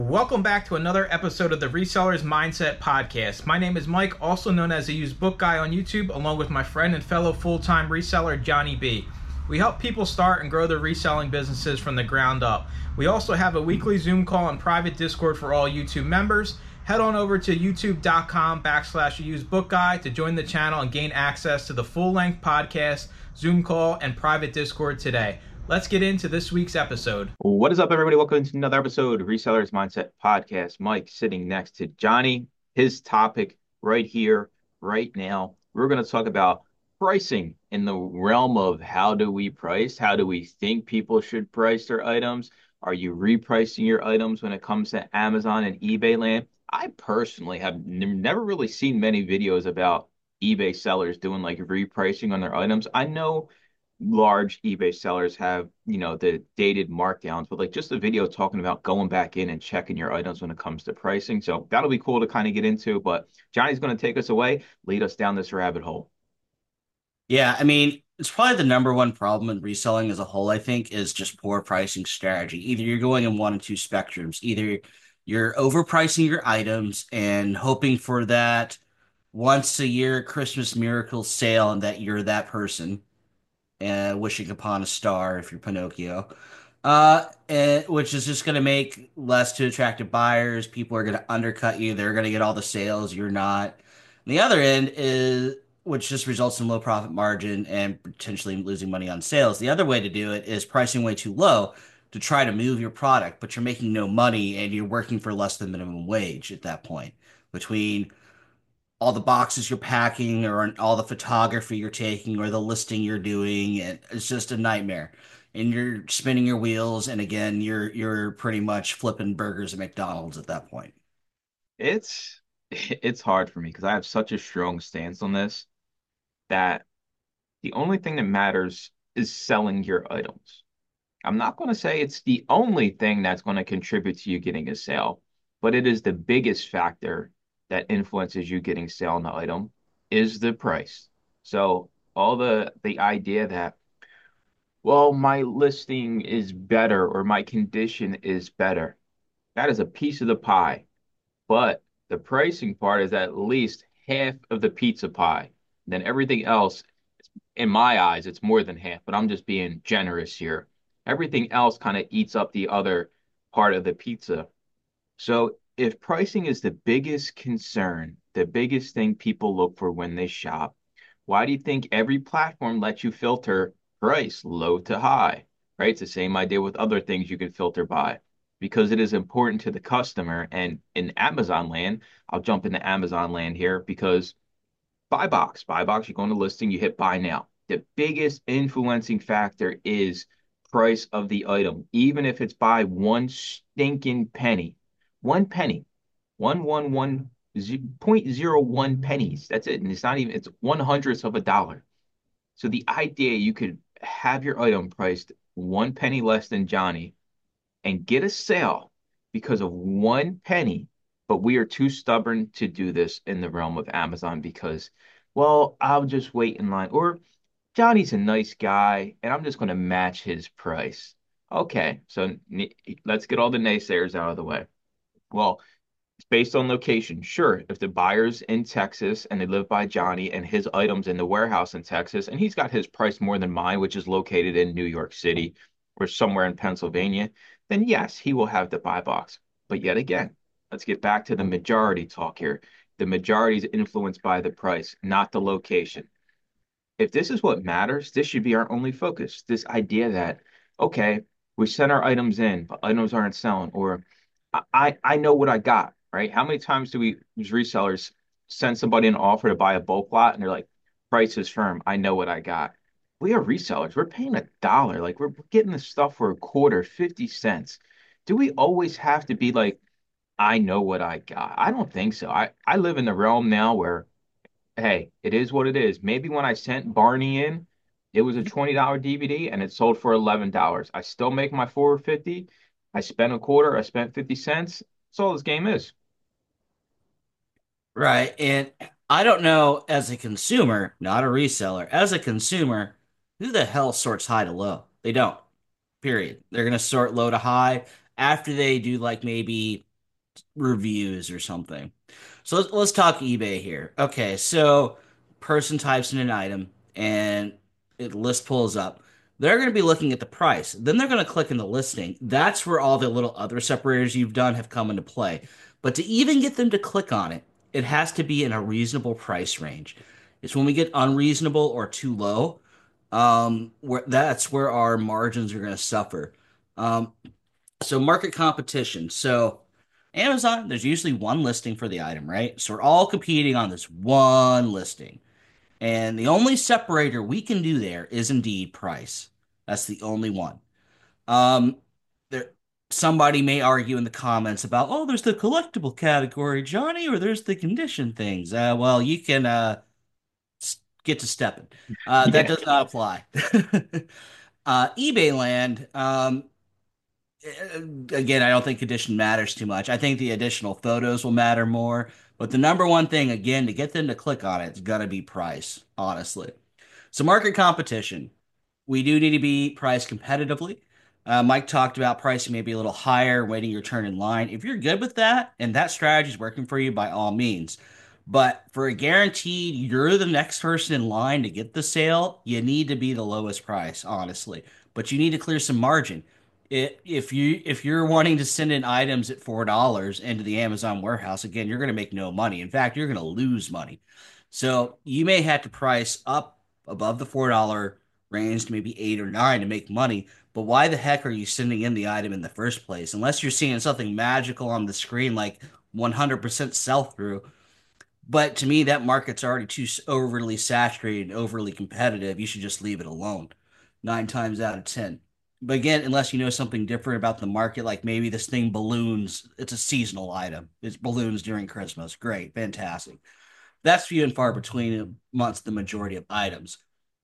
Welcome back to another episode of the Resellers Mindset Podcast. My name is Mike, also known as the Used Book Guy on YouTube, along with my friend and fellow full-time reseller, Johnny B. We help people start and grow their reselling businesses from the ground up. We also have a weekly Zoom call and private Discord for all YouTube members. Head on over to youtube.com/usedbookguy to join the channel and gain access to the full-length podcast, Zoom call, and private Discord today. Let's get into this week's episode. What is up, everybody? Welcome to another episode of Resellers Mindset Podcast. Mike sitting next to Johnny. His topic right here, right now. We're going to talk about pricing in the realm of how do we price? How do we think people should price their items? Are you repricing your items when it comes to Amazon and eBay land? I personally have never really seen many videos about eBay sellers doing like repricing on their items. I know large eBay sellers have, the dated markdowns, but like just a video talking about going back in and checking your items when it comes to pricing. So that'll be cool to kind of get into, but Johnny's going to take us away, lead us down this rabbit hole. Yeah, I mean, it's probably the number one problem in reselling as a whole, I think, is just poor pricing strategy. Either you're going in one of two spectrums. Either you're overpricing your items and hoping for that once a year Christmas miracle sale and that you're that person, wishing upon a star if you're Pinocchio. Which is just going to make less to attractive buyers. People are going to undercut you. They're going to get all the sales. You're not. And the other end is, which just results in low profit margin and potentially losing money on sales. The other way to do it is pricing way too low to try to move your product, but you're making no money and you're working for less than minimum wage at that point. Between all the boxes you're packing or all the photography you're taking or the listing you're doing, and it's just a nightmare. And you're spinning your wheels, and again, you're pretty much flipping burgers at McDonald's at that point. It's hard for me because I have such a strong stance on this that the only thing that matters is selling your items. I'm not going to say it's the only thing that's going to contribute to you getting a sale, but it is the biggest factor that influences you getting sale on the item is the price. So all the idea that, well, my listing is better or my condition is better, that is a piece of the pie. But the pricing part is at least half of the pizza pie. Then everything else, in my eyes, it's more than half, but I'm just being generous here. Everything else kind of eats up the other part of the pizza. So if pricing is the biggest concern, the biggest thing people look for when they shop, why do you think every platform lets you filter price low to high, right? It's the same idea with other things you can filter by because it is important to the customer. And in Amazon land, I'll jump into Amazon land here because buy box, you go on the listing, you hit buy now. The biggest influencing factor is price of the item, even if it's by one stinking penny. One penny, one 0.01 pennies. That's it. And it's not even, it's one hundredth of a dollar. So the idea you could have your item priced one penny less than Johnny and get a sale because of one penny. But we are too stubborn to do this in the realm of Amazon because, well, I'll just wait in line. Or Johnny's a nice guy and I'm just going to match his price. Okay, so let's get all the naysayers out of the way. Well, it's based on location. Sure, if the buyer's in Texas and they live by Johnny and his items in the warehouse in Texas and he's got his price more than mine, which is located in New York City or somewhere in Pennsylvania, then yes, he will have the buy box. But yet again, let's get back to the majority talk here. The majority is influenced by the price, not the location. If this is what matters, this should be our only focus. This idea that, okay, we send our items in, but items aren't selling, or I know what I got, right? How many times do we as resellers send somebody an offer to buy a bulk lot and they're like, price is firm. I know what I got. We are resellers. We're paying a dollar. Like we're getting the stuff for a quarter, 50 cents. Do we always have to be like, I know what I got? I don't think so. I live in the realm now where hey, it is what it is. Maybe when I sent Barney in, it was a $20 DVD and it sold for $11. I still make my 450. I spent a quarter, I spent 50 cents. That's all this game is. Right. And I don't know as a consumer, not a reseller, as a consumer, who the hell sorts high to low? They don't. Period. They're going to sort low to high after they do like maybe reviews or something. So let's talk eBay here. Okay, so person types in an item and it list pulls up. They're going to be looking at the price. Then they're going to click in the listing. That's where all the little other separators you've done have come into play. But to even get them to click on it, it has to be in a reasonable price range. It's when we get unreasonable or too low, where that's where our margins are going to suffer. Um, so market competition. So Amazon, there's usually one listing for the item, right? So we're all competing on this one listing. And the only separator we can do there is indeed price. That's the only one. Um, there somebody may argue in the comments about, oh, there's the collectible category, Johnny, or there's the condition things. Well, you can get to stepping. That Yeah. does not apply. eBay land, again, I don't think condition matters too much. I think the additional photos will matter more. But the number one thing, again, to get them to click on it's gonna be price, honestly. So market competition. We do need to be priced competitively. Mike talked about pricing maybe a little higher, waiting your turn in line. If you're good with that and that strategy is working for you, by all means. But for a guaranteed, you're the next person in line to get the sale, you need to be the lowest price, honestly. But you need to clear some margin. If you're wanting to send in items at $4 into the Amazon warehouse, again, you're going to make no money. In fact, you're going to lose money. So you may have to price up above the $4 range to maybe 8 or 9 to make money. But why the heck are you sending in the item in the first place? Unless you're seeing something magical on the screen like 100% sell through. But to me, that market's already too overly saturated and overly competitive. You should just leave it alone 9 times out of 10. But again, unless you know something different about the market, like maybe this thing balloons, it's a seasonal item. It's balloons during Christmas. Great, fantastic. That's few and far between amongst the majority of items.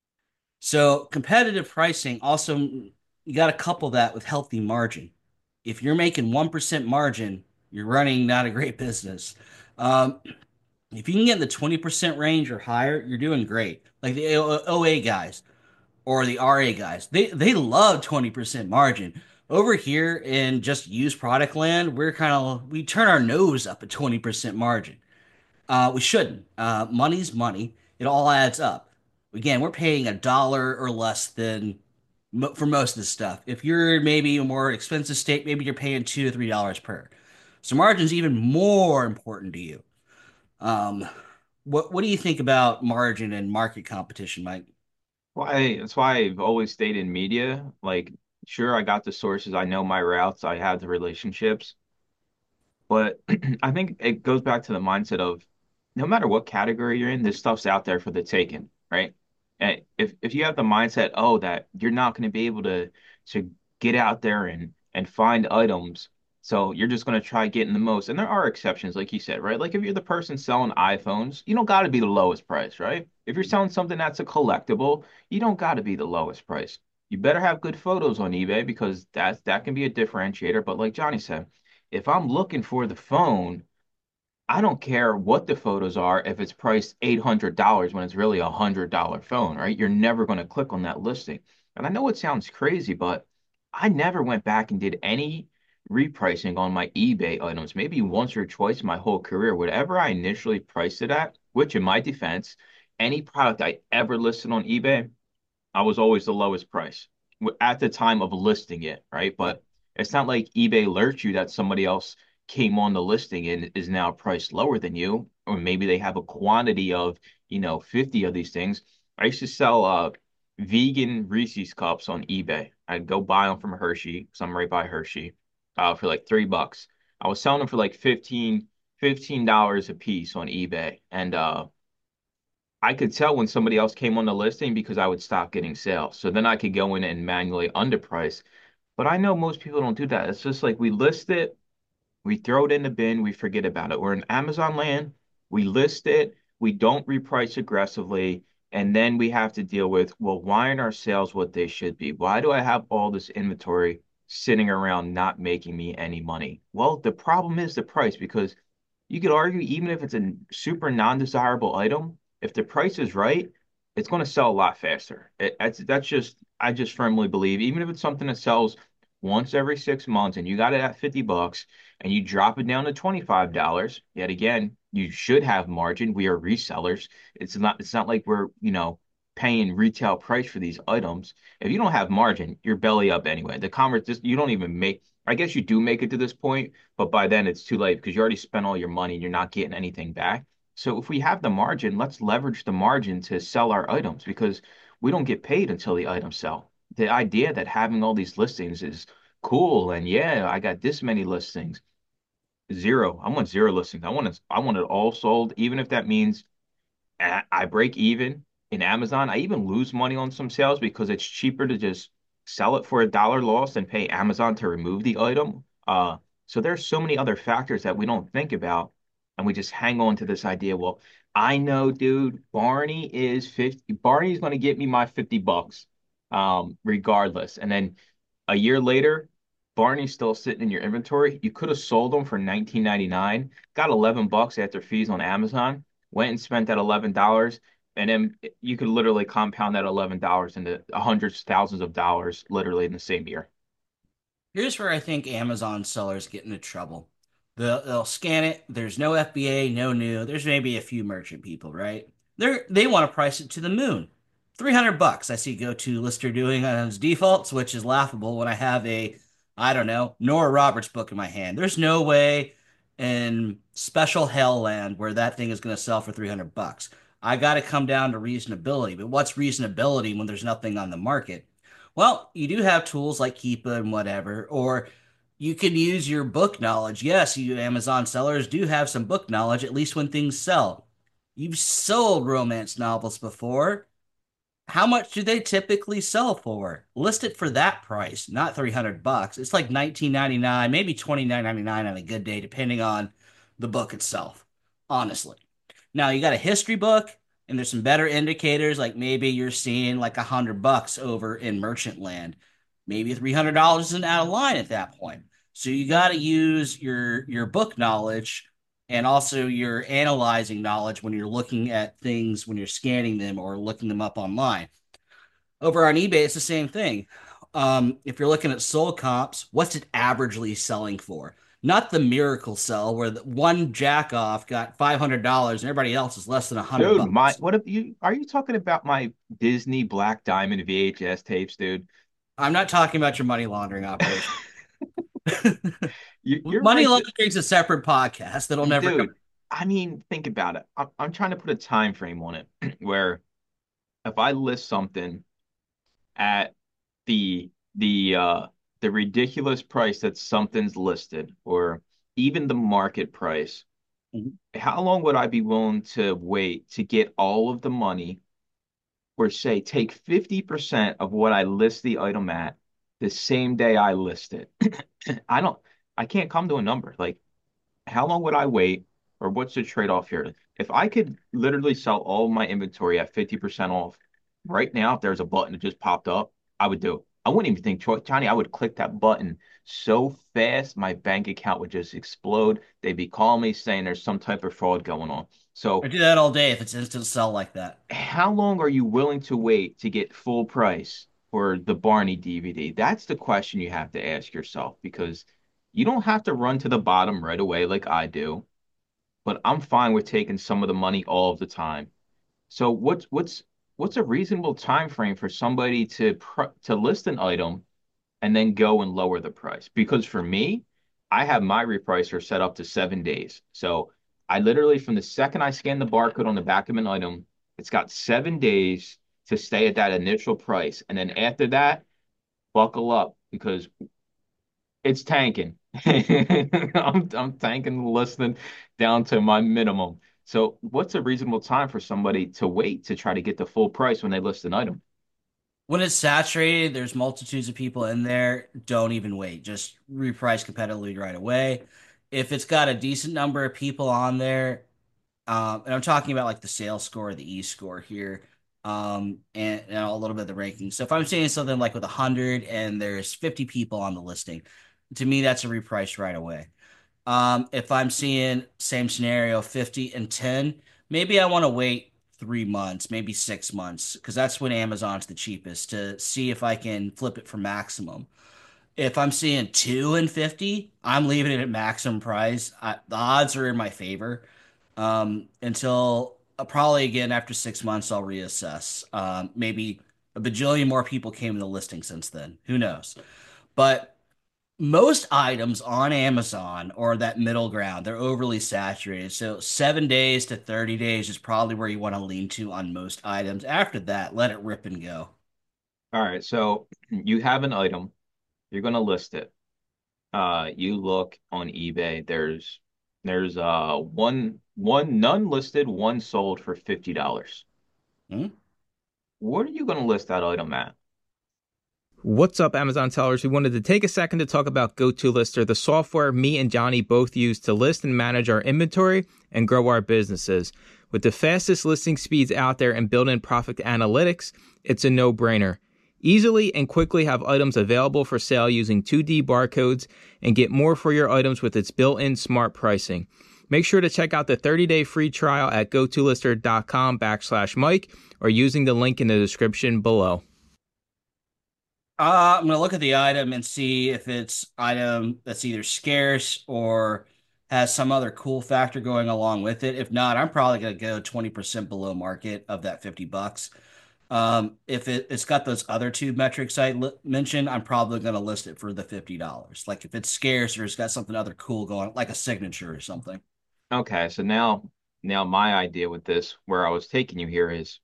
So competitive pricing also, you got to couple that with healthy margin. If you're making 1% margin, you're running not a great business. Um, if you can get in the 20% range or higher, you're doing great. Like the OA guys or the RA guys, they love 20% margin. Over here in just used product land, we turn our nose up at 20% margin. We shouldn't. Money's money. It all adds up. Again, we're paying $1 or less than for most of this stuff. If you're maybe a more expensive state, maybe you're paying $2 to $3 per. So margin's even more important to you. Um, what do you think about margin and market competition, Mike? That's why I've always stayed in media. Like, sure, I got the sources, I know my routes, I have the relationships, but I think it goes back to the mindset of no matter what category you're in, this stuff's out there for the taking, right? And if you have the mindset, oh, that you're not going to be able to get out there and find items, so you're just going to try getting the most. And there are exceptions, like you said, right? Like if you're the person selling iPhones, you don't got to be the lowest price, right? If you're selling something that's a collectible, you don't got to be the lowest price. You better have good photos on eBay because that can be a differentiator. But like Johnny said, if I'm looking for the phone, I don't care what the photos are if it's priced $800 when it's really $100 phone, right? You're never going to click on that listing. And I know it sounds crazy, but I never went back and did any repricing on my eBay items. Maybe once or twice in my whole career, whatever I initially priced it at, which in my defense, any product I ever listed on eBay, I was always the lowest price at the time of listing it, right? But it's not like eBay alerts you that somebody else came on the listing and is now priced lower than you, or maybe they have a quantity of, 50 of these things. I used to sell vegan Reese's cups on eBay. I'd go buy them from Hershey, because I'm right by Hershey, for like $3. I was selling them for like $15 a piece on eBay. And I could tell when somebody else came on the listing because I would stop getting sales. So then I could go in and manually underprice. But I know most people don't do that. It's just like we list it, we throw it in the bin, we forget about it. We're in Amazon land, we list it, we don't reprice aggressively, and then we have to deal with, well, why aren't our sales what they should be? Why do I have all this inventory sitting around not making me any money? Well, the problem is the price because you could argue even if it's a super non-desirable item, if the price is right, it's going to sell a lot faster. That's just I just firmly believe even if it's something that sells once every 6 months and you got it at $50 and you drop it down to $25, yet again, you should have margin. We are resellers. It's not like we're, paying retail price for these items. If you don't have margin, you're belly up anyway. The commerce just you don't even make I guess you do make it to this point, but by then it's too late because you already spent all your money and you're not getting anything back. So if we have the margin, let's leverage the margin to sell our items because we don't get paid until the items sell. The idea that having all these listings is cool and yeah, I got this many listings. Zero. I want zero listings. I want it all sold, even if that means I break even in Amazon. I even lose money on some sales because it's cheaper to just sell it for $1 loss than pay Amazon to remove the item. So there's so many other factors that we don't think about, and we just hang on to this idea. Well, I know, dude, Barney is 50. Barney's going to get me my $50, regardless. And then a year later, Barney's still sitting in your inventory. You could have sold them for 19.99, got $11 after fees on Amazon, went and spent that $11, and then you could literally compound that $11 into hundreds, thousands of dollars literally in the same year. Here's where I think Amazon sellers get into trouble. They'll scan it. There's no FBA, no new. There's maybe a few merchant people, right? They want to price it to the moon. $300 I see GoToLister doing on its defaults, which is laughable when I have I don't know, Nora Roberts book in my hand. There's no way in special hell land where that thing is going to sell for $300. I got to come down to reasonability. But what's reasonability when there's nothing on the market? Well, you do have tools like Keepa and whatever, or you can use your book knowledge. Yes, you Amazon sellers do have some book knowledge, at least when things sell. You've sold romance novels before. How much do they typically sell for? List it for that price, not $300. It's like 19.99, maybe 29.99 on a good day, depending on the book itself, honestly. Now you got a history book, and there's some better indicators, like maybe you're seeing like $100 over in merchant land. Maybe $300 isn't out of line at that point. So you got to use your book knowledge and also your analyzing knowledge when you're looking at things, when you're scanning them or looking them up online. Over on eBay, it's the same thing. If you're looking at sold comps, what's it averagely selling for? Not the miracle sell where the one jack off got $500 and everybody else is less than 100 Dude, bucks. what if you are you talking about my Disney Black Diamond VHS tapes, dude? I'm not talking about your money laundering operation. You're Money right, laundering is a separate podcast that'll never come. dude. I mean, think about it. I'm trying to put a time frame on it where if I list something at the ridiculous price that something's listed, or even the market price, how long would I be willing to wait to get all of the money, or say take 50% of what I list the item at the same day I list it? I don't, I can't come to a number. Like, how long would I wait, or what's the trade-off here? If I could literally sell all of my inventory at 50% off right now, if there's a button that just popped up, I would do it. I wouldn't even think, Johnny, I would click that button so fast my bank account would just explode. They'd be calling me saying there's some type of fraud going on. I So do that all day if it's instant sell like that. how long are you willing to wait to get full price for the Barney DVD? That's the question you have to ask yourself because you don't have to run to the bottom right away like I do, but I'm fine with taking some of the money all of the time. So what's a reasonable time frame for somebody to list an item and then go and lower the price? Because for me, I have my repricer set up to 7 days. So I literally, from the second I scan the barcode on the back of an item, it's got 7 days to stay at that initial price. And then after that, buckle up because it's tanking. I'm tanking the listing down to my minimum. So what's a reasonable time for somebody to wait to try to get the full price when they list an item? When it's saturated, there's multitudes of people in there. Don't even wait. Just reprice competitively right away. If it's got a decent number of people on there, and I'm talking about like the sales score, the E score here, and a little bit of the ranking. So if I'm saying something like with 100 and there's 50 people on the listing, to me that's a reprice right away. If I'm seeing same scenario, 50 and 10, maybe I want to wait 3 months, maybe 6 months, because that's when Amazon's the cheapest to see if I can flip it for maximum. If I'm seeing 2 and 50, I'm leaving it at maximum price. The odds are in my favor. Until probably again after 6 months, I'll reassess. Maybe a bajillion more people came in the listing since then. Who knows? But most items on Amazon or that middle ground, they're overly saturated. So 7 days to 30 days is probably where you want to lean to on most items. After that, let it rip and go. All right, so you have an item, you're going to list it. You look on eBay. There's one none listed, one sold for $50. Hmm? What are you going to list that item at? What's up, Amazon sellers? We wanted to take a second to talk about GoToLister, the software me and Johnny both use to list and manage our inventory and grow our businesses. With the fastest listing speeds out there and built-in profit analytics, it's a no-brainer. Easily and quickly have items available for sale using 2D barcodes and get more for your items with its built-in smart pricing. Make sure to check out the 30-day free trial at gotolister.com/Mike or using the link in the description below. I'm gonna look at the item and see if it's item that's either scarce or has some other cool factor going along with it. If not, I'm probably gonna go 20% below market of that $50. If it's got those other two metrics I mentioned, I'm probably gonna list it for the $50. Like if it's scarce or it's got something other cool going, like a signature or something. Okay, so now my idea with this, where I was taking you here is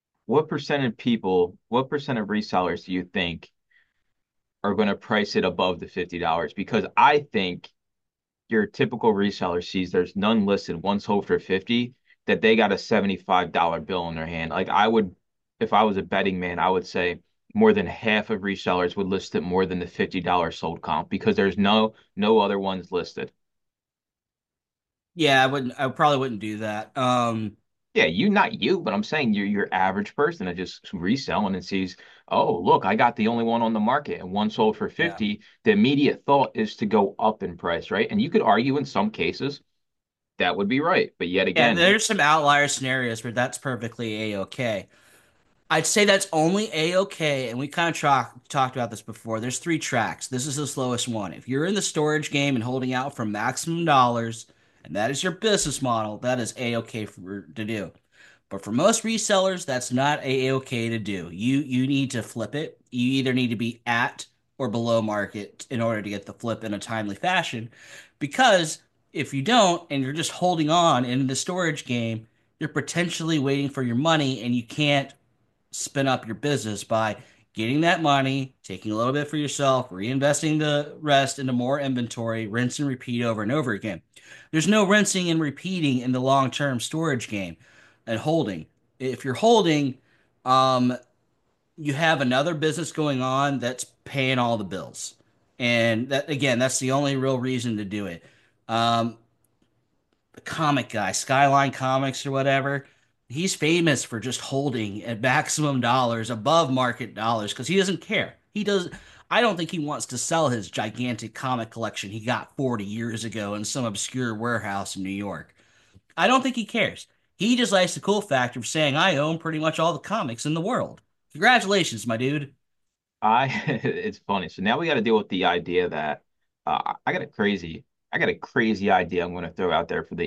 what percent of resellers do you think are going to price it above the $50? Because I think your typical reseller sees there's none listed, one sold for 50, that they got a $75 bill in their hand. Like I would, if I was a betting man, I would say more than half of resellers would list it more than the $50 sold comp because there's no other ones listed. Yeah, I probably wouldn't do that. Yeah, you not you, but I'm saying you're your average person that just reselling and sees, oh, look, I got the only one on the market and one sold for Yeah. 50. The immediate thought is to go up in price, right? And you could argue in some cases that would be right. But yet Yeah, again, there's some outlier scenarios where that's perfectly a-okay. I'd say that's only a-okay, and we kind of talked about this before. There's three tracks. This is the slowest one. If you're in the storage game and holding out for maximum dollars, and that is your business model, that is a-okay to do. But for most resellers, that's not a-okay to do. You need to flip it. You either need to be at or below market in order to get the flip in a timely fashion. Because if you don't, and you're just holding on in the storage game, you're potentially waiting for your money, and you can't spin up your business by getting that money, taking a little bit for yourself, reinvesting the rest into more inventory, rinse and repeat over and over again. There's no rinsing and repeating in the long-term storage game and holding. If you're holding, um, you have another business going on that's paying all the bills. And that again, that's the only real reason to do it. Um, the comic guy, Skyline Comics or whatever, he's famous for just holding at maximum dollars above market dollars because he doesn't care. He does. I don't think he wants to sell his gigantic comic collection he got 40 years ago in some obscure warehouse in New York. I don't think he cares. He just likes the cool factor of saying, I own pretty much all the comics in the world. Congratulations, my dude. I it's funny. So now we got to deal with the idea that I got a crazy idea I'm going to throw out there for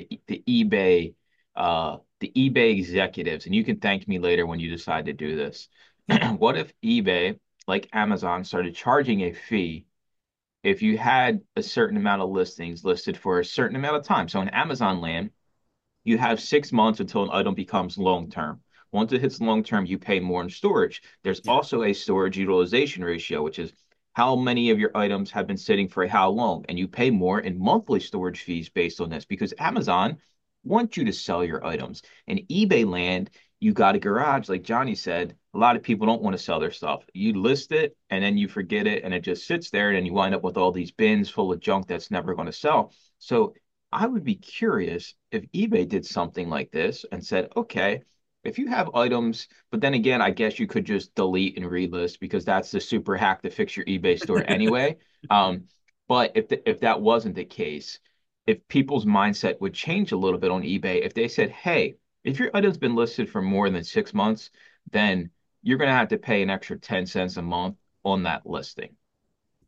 the eBay executives, and you can thank me later when you decide to do this. What if eBay, like Amazon, started charging a fee if you had a certain amount of listings listed for a certain amount of time? So in Amazon land, you have 6 months until an item becomes long term. Once it hits long term, you pay more in storage. There's Yeah. also a storage utilization ratio, which is how many of your items have been sitting for how long. And you pay more in monthly storage fees based on this because Amazon wants you to sell your items. In eBay land, you got a garage, like Johnny said. A lot of people don't want to sell their stuff. You list it and then you forget it and it just sits there and you wind up with all these bins full of junk that's never going to sell. So I would be curious if eBay did something like this and said, okay, if you have items, but then again, I guess you could just delete and relist because that's the super hack to fix your eBay store anyway. Um, but if that wasn't the case, if people's mindset would change a little bit on eBay, if they said, hey, if your item's been listed for more than 6 months, then you're going to have to pay an extra 10 cents a month on that listing.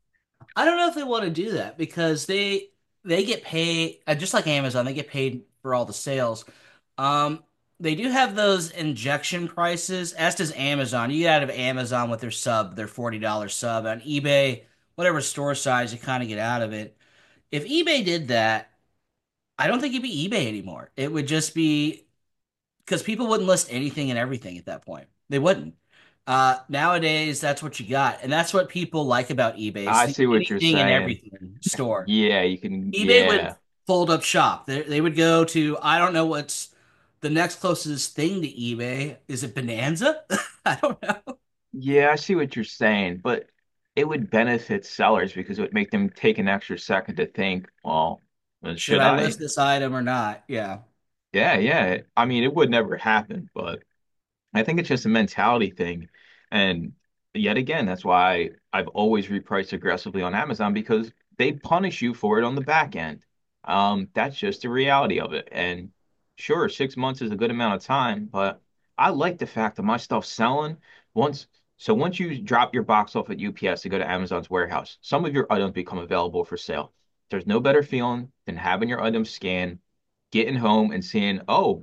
I don't know if they want to do that because they get paid just like Amazon, they get paid for all the sales. Um, they do have those injection prices, as does Amazon. You get out of Amazon with their sub, their $40 sub. On eBay, whatever store size, you kind of get out of it. If eBay did that, I don't think it'd be eBay anymore. It would just be because people wouldn't list anything and everything at that point. They wouldn't. Nowadays, that's what you got, and that's what people like about eBay. It's I the see what you're anything and saying. everything store. Yeah, you can. eBay would Yeah. fold up shop. They would go to I don't know what's the next closest thing to eBay. Is it Bonanza? I don't know. Yeah, I see what you're saying, but it would benefit sellers because it would make them take an extra second to think, well, Should should I I? list this item or not? Yeah. Yeah, yeah. I mean, it would never happen, but I think it's just a mentality thing. And yet again, that's why I've always repriced aggressively on Amazon because they punish you for it on the back end. That's just the reality of it. And sure, 6 months is a good amount of time, but I like the fact that my stuff's selling once. So once you drop your box off at UPS to go to Amazon's warehouse, some of your items become available for sale. There's no better feeling than having your items scanned, getting home and seeing,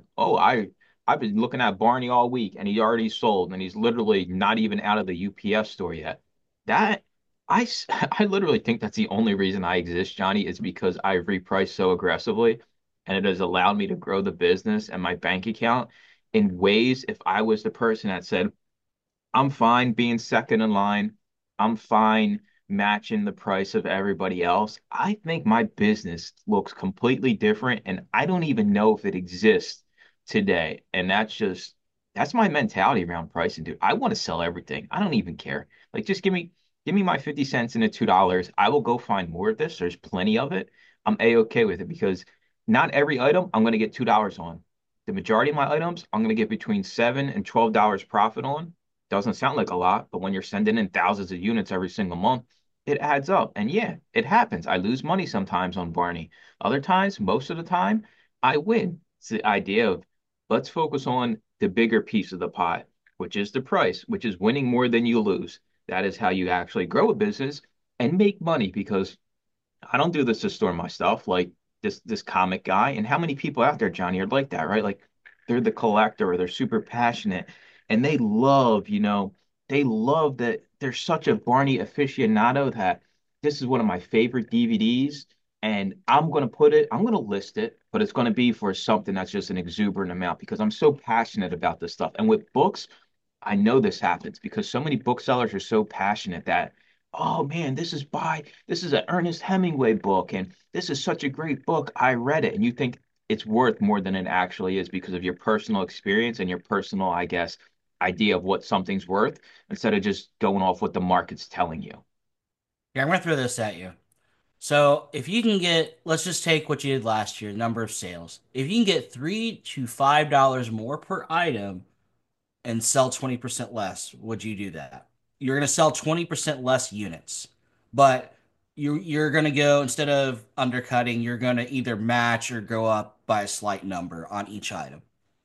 I've been looking at Barney all week and he already sold and he's literally not even out of the UPS store yet. That I literally think that's the only reason I exist, Johnny, is because I've repriced so aggressively and it has allowed me to grow the business and my bank account in ways if I was the person that said, I'm fine being second in line. I'm fine matching the price of everybody else. I think my business looks completely different, and I don't even know if it exists today. And that's my mentality around pricing, dude. I want to sell everything. I don't even care. Like just give me my 50 cents and the $2. I will go find more of this. There's plenty of it. I'm A-okay with it because not every item I'm going to get $2 on. The majority of my items I'm going to get between $7 and $12 profit on. Doesn't sound like a lot, but when you're sending in thousands of units every single month, it adds up. And yeah, it happens. I lose money sometimes on Barney. Other times, most of the time, I win. It's the idea of let's focus on the bigger piece of the pie, which is the price, which is winning more than you lose. That is how you actually grow a business and make money because I don't do this to store my stuff like this comic guy. And how many people out there, Johnny, are like that, right? Like they're the collector or they're super passionate and they love that they're such a Barney aficionado that this is one of my favorite DVDs. And I'm gonna list it, but it's gonna be for something that's just an exuberant amount because I'm so passionate about this stuff. And with books, I know this happens because so many booksellers are so passionate that, oh man, this is an Ernest Hemingway book, and this is such a great book. I read it, and you think it's worth more than it actually is because of your personal experience and your personal, I guess, idea of what something's worth instead of just going off what the market's telling you. Yeah, I'm gonna throw this at you. So if you can get, let's just take what you did last year, number of sales. If you can get $3 to $5 more per item and sell 20% less, would you do that? You're going to sell 20% less units, but you're going to go instead of undercutting, you're going to either match or go up by a slight number on each item.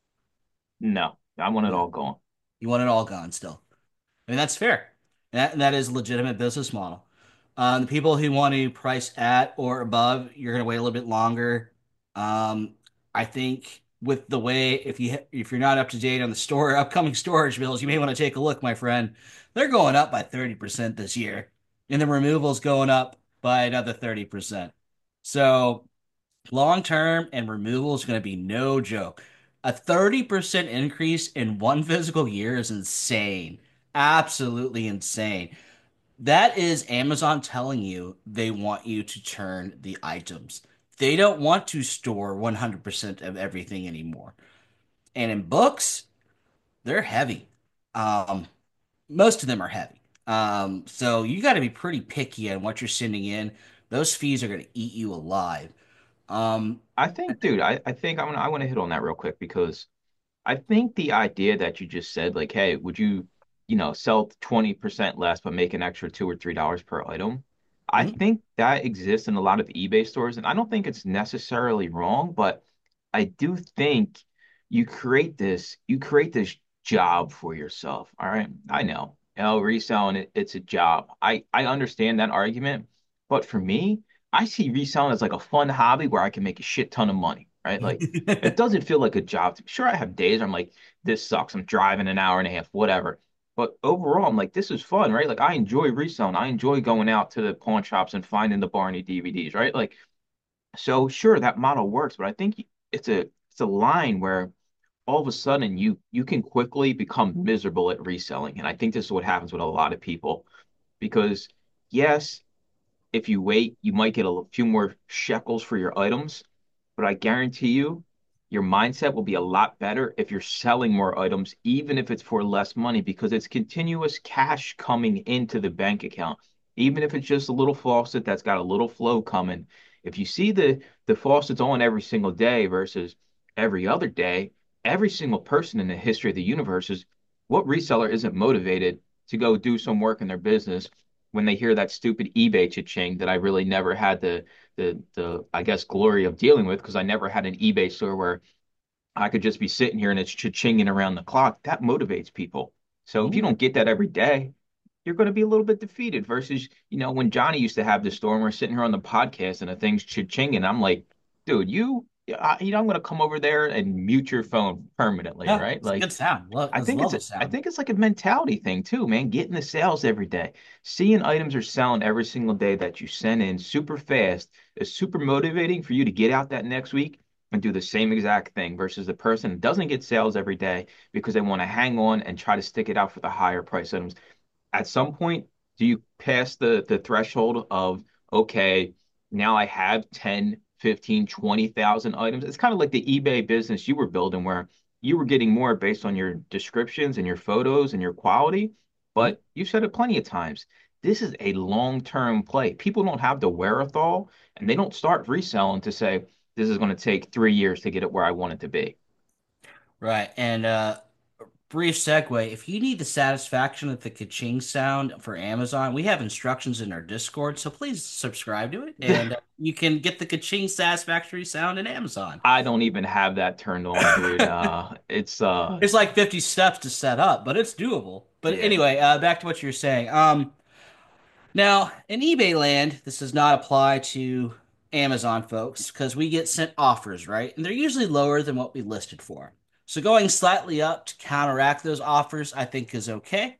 No, I want it No, all gone. you want it all gone still. I mean, that's fair. That is a legitimate business model. The people who want to price at or above, you're going to wait a little bit longer. Um, I think with the way if you're not up to date on the store upcoming storage bills, you may want to take a look, my friend. They're going up by 30% this year, and the removals going up by another 30%. So long term and removal is going to be no joke. A 30% increase in one physical year is insane. Absolutely insane. That is Amazon telling you they want you to turn the items. They don't want to store 100% of everything anymore. And in books, they're heavy. Um, most of them are heavy. So you got to be pretty picky on what you're sending in. Those fees are going to eat you alive. Um, I think, dude, I think I want to hit on that real quick because I think the idea that you just said, like, hey, would you, sell 20% less but make an extra $2 or $3 per item? I mhm. think that exists in a lot of eBay stores, and I don't think it's necessarily wrong, but I do think you create this job for yourself. All right. I know. Reselling it's a job. I understand that argument, But for me, I see reselling as like a fun hobby where I can make a shit ton of money, right? Like it doesn't feel like a job to me. Sure, I have days where I'm like, this sucks. I'm driving an hour and a half, whatever. But overall, I'm like, this is fun, right? Like I enjoy reselling. I enjoy going out to the pawn shops and finding the Barney DVDs, right? Like so sure that model works, but I think it's a line where all of a sudden you can quickly become miserable at reselling. And I think this is what happens with a lot of people because yes, if you wait, you might get a few more shekels for your items, but I guarantee you, your mindset will be a lot better if you're selling more items, even if it's for less money, because it's continuous cash coming into the bank account. Even if it's just a little faucet that's got a little flow coming. If you see the faucets on every single day versus every other day, every single person in the history of the universe is what reseller isn't motivated to go do some work in their business when they hear that stupid eBay cha-ching that I really never had the I guess glory of dealing with because I never had an eBay store where I could just be sitting here and it's cha-chinging around the clock. That motivates people. So if you don't get that every day, you're going to be a little bit defeated versus, when Johnny used to have the store and we're sitting here on the podcast and the thing's cha-chinging, I'm like, dude, I'm going to come over there and mute your phone permanently, Yeah, right? it's a Like good sound. I It's a think it's lovely I sound. think it's like a mentality thing too, man. Getting the sales every day, seeing items are selling every single day that you send in super fast is super motivating for you to get out that next week and do the same exact thing versus the person that doesn't get sales every day because they want to hang on and try to stick it out for the higher price items. At some point, do you pass the threshold of, okay, now I have 10, 15, 20,000 items? It's kind of like the eBay business you were building where you were getting more based on your descriptions and your photos and your quality. Mhm. But you've said it plenty of times. This is a long-term play. People don't have the wherewithal and they don't start reselling to say, this is going to take 3 years to get it where I want it to be. Right. And brief segue. If you need the satisfaction of the ka-ching sound for Amazon, we have instructions in our Discord, so please subscribe to it, and you can get the ka-ching satisfactory sound in Amazon. I don't even have that turned on, dude. It's It's like 50 steps to set up, but it's doable. But yeah. anyway, back to what you were saying. Now, in eBay land, this does not apply to Amazon folks because we get sent offers, right? And they're usually lower than what we listed for. So going slightly up to counteract those offers, I think is okay.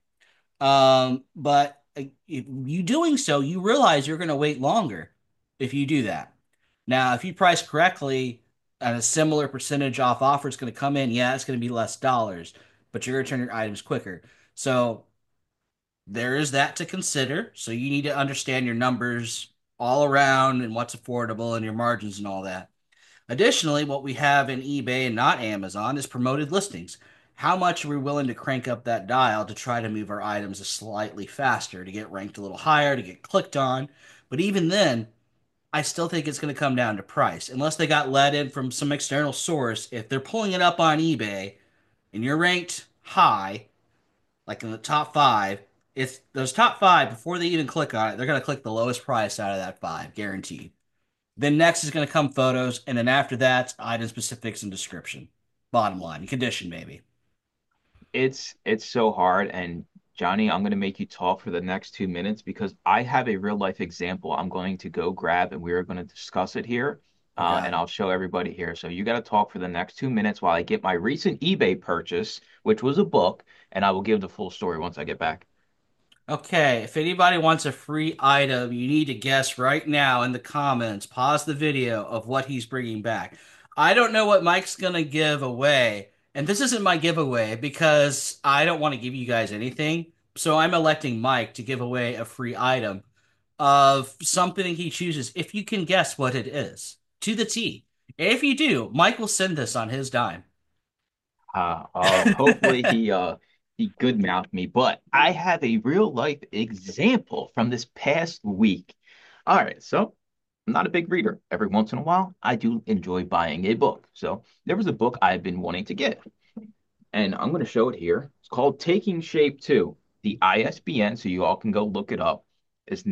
But if you doing so, you realize you're going to wait longer if you do that. Now, if you price correctly and a similar percentage off offer is going to come in, yeah, it's going to be less dollars, but you're going to turn your items quicker. So there is that to consider. So you need to understand your numbers all around and what's affordable and your margins and all that. Additionally, what we have in eBay and not Amazon is promoted listings. How much are we willing to crank up that dial to try to move our items slightly faster, to get ranked a little higher, to get clicked on? But even then, I still think it's going to come down to price. Unless they got let in from some external source, if they're pulling it up on eBay and you're ranked high, like in the top five, it's those top five, before they even click on it, they're going to click the lowest price out of that five, guaranteed. Then next is going to come photos, and then after that, item specifics and description. Bottom line, condition maybe. It's so hard. And Johnny, I'm going to make you talk for the next 2 minutes because I have a real life example I'm going to go grab and we are going to discuss it here. Okay. And I'll show everybody here. So you got to talk for the next 2 minutes while I get my recent eBay purchase, which was a book, and I will give the full story once I get back. Okay, if anybody wants a free item, you need to guess right now in the comments. Pause the video of what he's bringing back. I don't know what Mike's gonna give away, and this isn't my giveaway because I don't want to give you guys anything. So I'm electing Mike to give away a free item of something he chooses if you can guess what it is to the T. If you do, Mike will send this on his dime. Hopefully he good mouthed me, but I have a real life example from this past week. All right, so I'm not a big reader. Every once in a while, I do enjoy buying a book. So there was a book I've been wanting to get, and I'm going to show it here. It's called Taking Shape 2. The ISBN, so you all can go look it up, is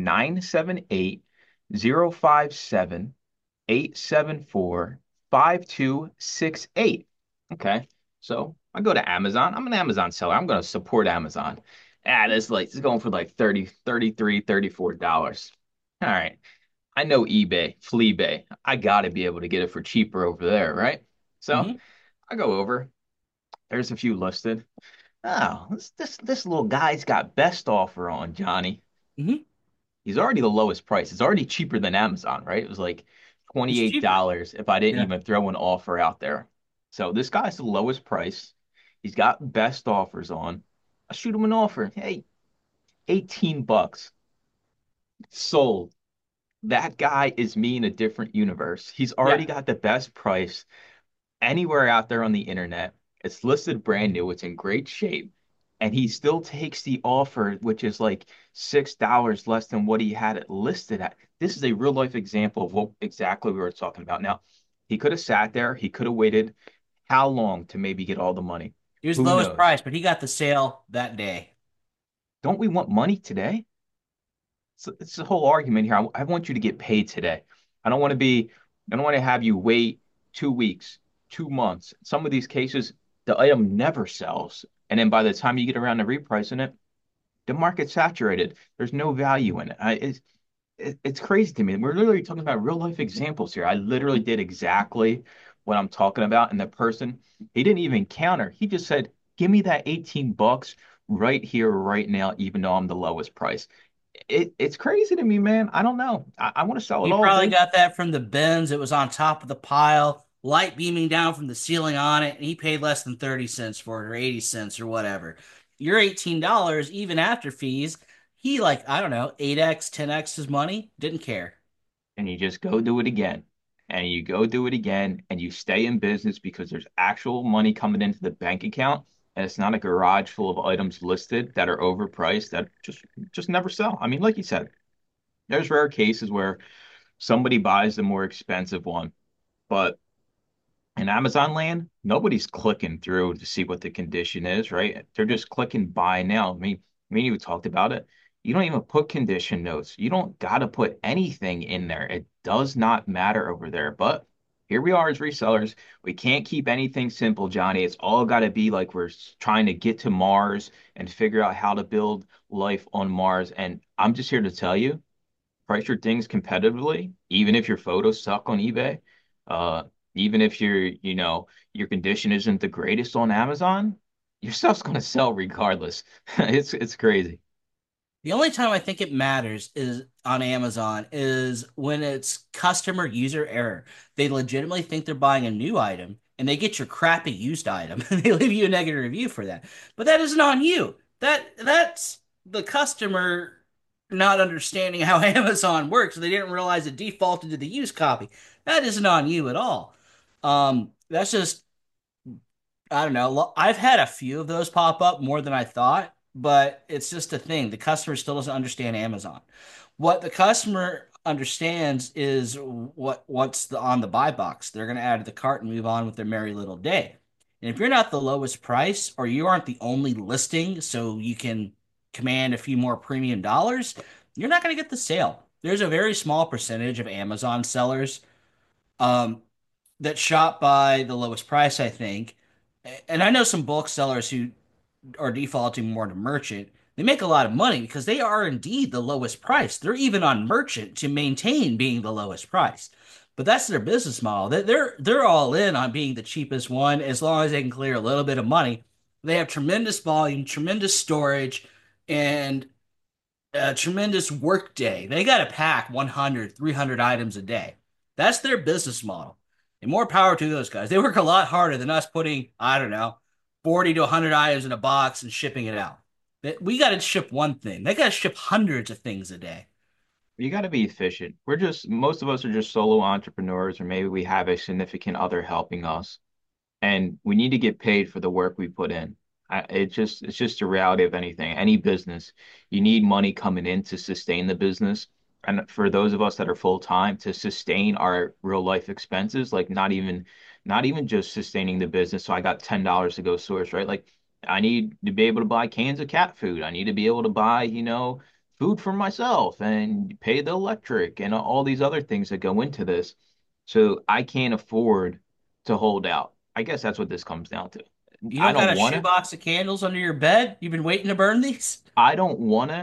978-057-874-5268. Okay. So I go to Amazon. I'm an Amazon seller. I'm going to support Amazon. It's going for like 30, 33, $34. All right. I know eBay, Fleabay. I got to be able to get it for cheaper over there, right? So Hmm. I go over. There's a few listed. Oh, this little guy's got best offer on, Johnny. Hmm. He's already the lowest price. It's already cheaper than Amazon, right? It was like It's cheaper. $28 if I didn't Yeah. even throw an offer out there. So this guy's the lowest price. He's got best offers on. I shoot him an offer. Hey, 18 bucks. Sold. That guy is me in a different universe. He's Yeah. already got the best price anywhere out there on the internet. It's listed brand new. It's in great shape. And he still takes the offer, which is like $6 less than what he had it listed at. This is a real life example of what exactly we were talking about. Now, he could have sat there. He could have waited how long to maybe get all the money? He was the Who lowest knows? price, but he got the sale that day. Don't we want money today? So it's the whole argument here. I want you to get paid today. I don't want to be, I don't want to have you wait 2 weeks, 2 months. Some of these cases, the item never sells. And then by the time you get around to repricing it, the market's saturated. There's no value in it. It's crazy to me. We're literally talking about real life examples here. I literally did exactly what I'm talking about. And the person, he didn't even counter. He just said, give me that 18 bucks right here, right now, even though I'm the lowest price. It's crazy to me, man. I don't know. I want to sell it He all, probably dude. got that from the bins. It was on top of the pile, light beaming down from the ceiling on it, and he paid less than 30 cents for it or 80 cents or whatever. Your $18, even after fees, he like, I don't know, 8x, 10x his money, didn't care. And you just go do it again. And you go do it again, and you stay in business because there's actual money coming into the bank account, and it's not a garage full of items listed that are overpriced that just never sell. I mean, like you said, there's rare cases where somebody buys the more expensive one, but in Amazon land, nobody's clicking through to see what the condition is, right? They're just clicking buy now. You talked about it. You don't even put condition notes. You don't got to put anything in there. It does not matter over there. But here we are as resellers. We can't keep anything simple, Johnny. It's all got to be like we're trying to get to Mars and figure out how to build life on Mars. And I'm just here to tell you, price your things competitively, even if your photos suck on eBay, uh, even if your condition isn't the greatest on Amazon, your stuff's gonna sell regardless. It's crazy. The only time I think it matters is on Amazon is when it's customer user error. They legitimately think they're buying a new item and they get your crappy used item and they leave you a negative review for that. But that isn't on you. That's the customer not understanding how Amazon works. They didn't realize it defaulted to the used copy. That isn't on you at all. That's just I don't know. I've had a few of those pop up more than I thought, but it's just a thing. The customer still doesn't understand Amazon. What the customer understands is on the buy box. They're going to add to the cart and move on with their merry little day. And if you're not the lowest price or you aren't the only listing, so you can command a few more premium dollars, you're not going to get the sale. There's a very small percentage of Amazon sellers. Um, that shop by the lowest price, I think. And I know some bulk sellers who are defaulting more to merchant. They make a lot of money because they are indeed the lowest price. They're even on merchant to maintain being the lowest price. But that's their business model. They're all in on being the cheapest one as long as they can clear a little bit of money. They have tremendous volume, tremendous storage, and a tremendous work day. They got to pack 100, 300 items a day. That's their business model. And more power to those guys. They work a lot harder than us putting, I don't know, 40 to 100 items in a box and shipping it out. We got to ship one thing. They got to ship hundreds of things a day. You got to be efficient. Most of us are just solo entrepreneurs, or maybe we have a significant other helping us, and we need to get paid for the work we put in. It's just the reality of anything, any business. You need money coming in to sustain the business, and for those of us that are full time, to sustain our real life expenses, like not even just sustaining the business. So I got $10 to go source, right? Like I need to be able to buy cans of cat food. I need to be able to buy, food for myself and pay the electric and all these other things that go into this. So I can't afford to hold out. I guess that's what this comes down to. You I don't got don't a want to. shoebox of candles under your bed? You've been waiting to burn these? I don't want to.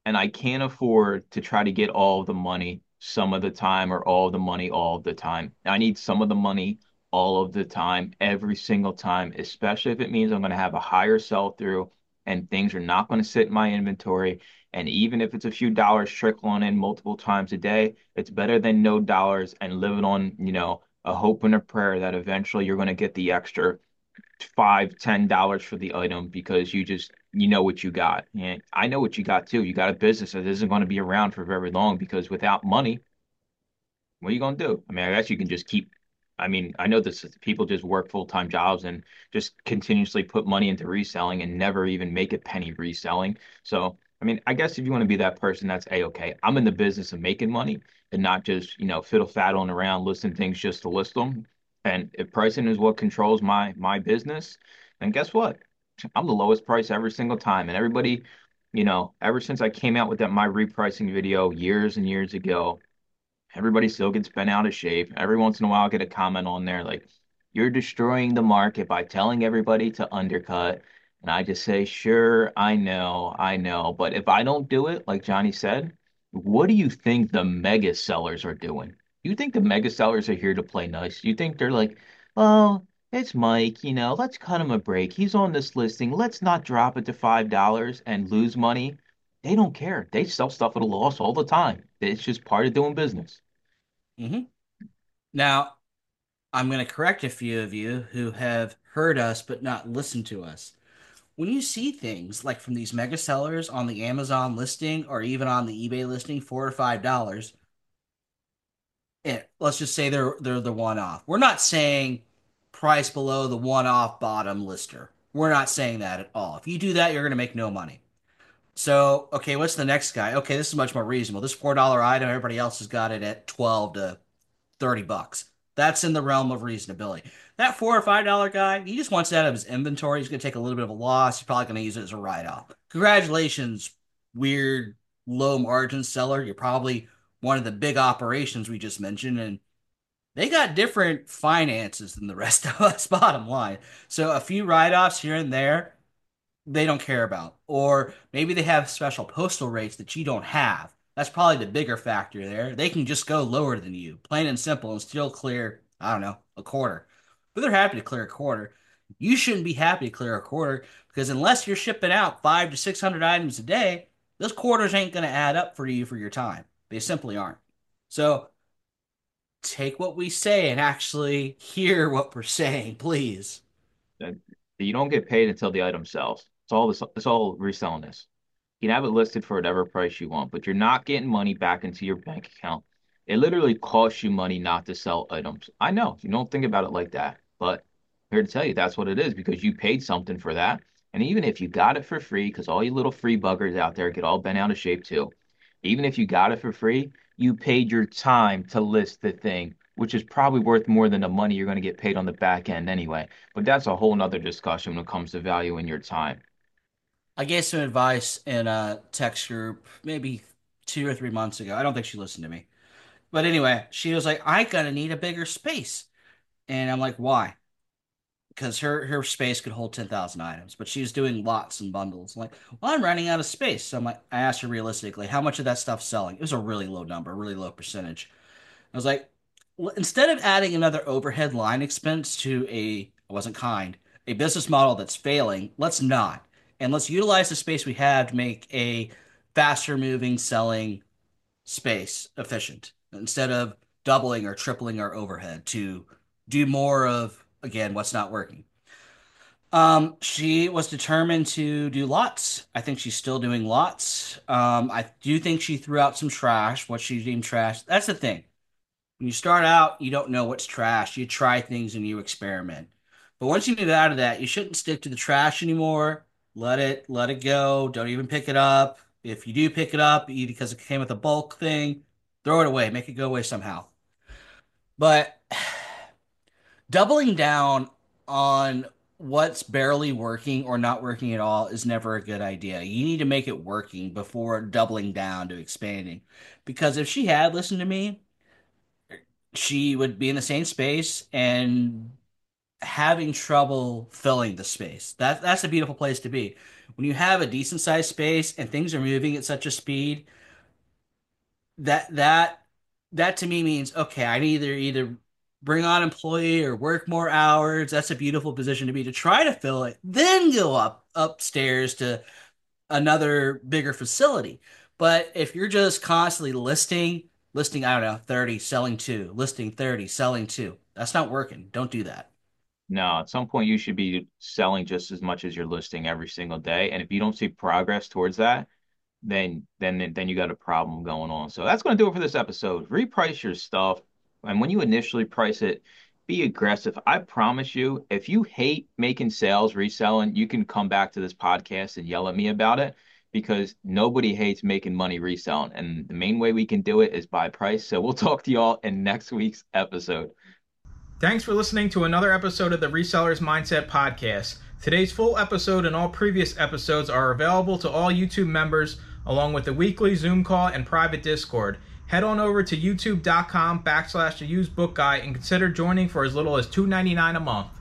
and I can't afford to try to get all of the money some of the time or all of the money all of the time. I need some of the money all of the time, every single time, especially if it means I'm going to have a higher sell through and things are not going to sit in my inventory. And even if it's a few dollars trickling in multiple times a day, it's better than no dollars and living on, a hope and a prayer that eventually you're going to get the extra $5, $10 for the item because you know what you got. And I know what you got too. You got a business that isn't going to be around for very long because without money, what are you going to do? I mean, I guess you can just keep. I mean, I know this people just work full-time jobs and just continuously put money into reselling and never even make a penny reselling. So, I mean, I guess if you want to be that person, that's a-okay. I'm in the business of making money and not just, fiddle faddling around listing things just to list them. And if pricing is what controls my business, then guess what? I'm the lowest price every single time. And everybody, ever since I came out with that my repricing video years and years ago, everybody still gets bent out of shape. Every once in a while, I get a comment on there like, you're destroying the market by telling everybody to undercut. And I just say, sure, I know. But if I don't do it, like Johnny said, what do you think the mega sellers are doing? You think the mega sellers are here to play nice? You think they're like, oh, it's Mike, let's cut him a break. He's on this listing. Let's not drop it to $5 and lose money. They don't care. They sell stuff at a loss all the time. It's just part of doing business. Hmm. Now, I'm going to correct a few of you who have heard us but not listened to us. When you see things like from these mega sellers on the Amazon listing or even on the eBay listing, $4 or $5, let's just say they're the one off. We're not saying price below the one off bottom lister. We're not saying that at all. If you do that, you're going to make no money. So, okay, what's the next guy? Okay, this is much more reasonable. This $4 item, everybody else has got it at 12 to $30. That's in the realm of reasonability. That $4 or $5 guy, he just wants it out of his inventory. He's going to take a little bit of a loss. He's probably going to use it as a write-off. Congratulations, weird low margin seller. You're probably one of the big operations we just mentioned, and they got different finances than the rest of us, bottom line. So a few write-offs here and there, they don't care about. Or maybe they have special postal rates that you don't have. That's probably the bigger factor there. They can just go lower than you, plain and simple, and still clear, I don't know, a quarter. But they're happy to clear a quarter. You shouldn't be happy to clear a quarter because unless you're shipping out 500 to 600 items a day, those quarters ain't going to add up for you for your time. They simply aren't. So take what we say and actually hear what we're saying, please. That you don't get paid until the item sells. It's all reselling this. You can have it listed for whatever price you want, but you're not getting money back into your bank account. It literally costs you money not to sell items. I know you don't think about it like that, but I'm here to tell you that's what it is because you paid something for that. And even if you got it for free, because all you little free buggers out there get all bent out of shape too, even if you got it for free, you paid your time to list the thing, which is probably worth more than the money you're going to get paid on the back end anyway. But that's a whole nother discussion when it comes to value in your time. I gave some advice in a text group maybe 2 or 3 months ago. I don't think she listened to me. But anyway, she was like, I gonna need a bigger space. And I'm like, why? Because her space could hold 10,000 items, but she was doing lots and bundles. I'm like, well, I'm running out of space. So I'm like, I asked her realistically, how much of that stuff's selling? It was a really low number, really low percentage. I was like, well, instead of adding another overhead line expense to I wasn't kind, a business model that's failing, let's not. And let's utilize the space we have to make a faster moving, selling space efficient instead of doubling or tripling our overhead to do more of, again, what's not working. She was determined to do lots. I think she's still doing lots. I do think she threw out some trash, what she deemed trash. That's the thing. When you start out, you don't know what's trash. You try things and you experiment. But once you move out of that, you shouldn't stick to the trash anymore. Let it go. Don't even pick it up. If you do pick it up, either because it came with a bulk thing, throw it away. Make it go away somehow. But doubling down on what's barely working or not working at all is never a good idea. You need to make it working before doubling down to expanding. Because if she had listened to me, she would be in the same space and having trouble filling the space. That's a beautiful place to be. When you have a decent sized space and things are moving at such a speed, that that that to me means okay, I need either bring on employee or work more hours. That's a beautiful position to be to try to fill it, then go upstairs to another bigger facility. But if you're just constantly listing, I don't know, 30, selling two, listing 30, selling two, that's not working. Don't do that. No, at some point you should be selling just as much as you're listing every single day. And if you don't see progress towards that, then you got a problem going on. So that's going to do it for this episode. Reprice your stuff, and when you initially price it, be aggressive. I promise you, if you hate making sales, reselling, you can come back to this podcast and yell at me about it because nobody hates making money reselling. And the main way we can do it is by price. So we'll talk to y'all in next week's episode. Thanks for listening to another episode of the Resellers Mindset Podcast. Today's full episode and all previous episodes are available to all YouTube members, along with the weekly Zoom call and private Discord. Head on over to youtube.com/theusedbookguy and consider joining for as little as $2.99 a month.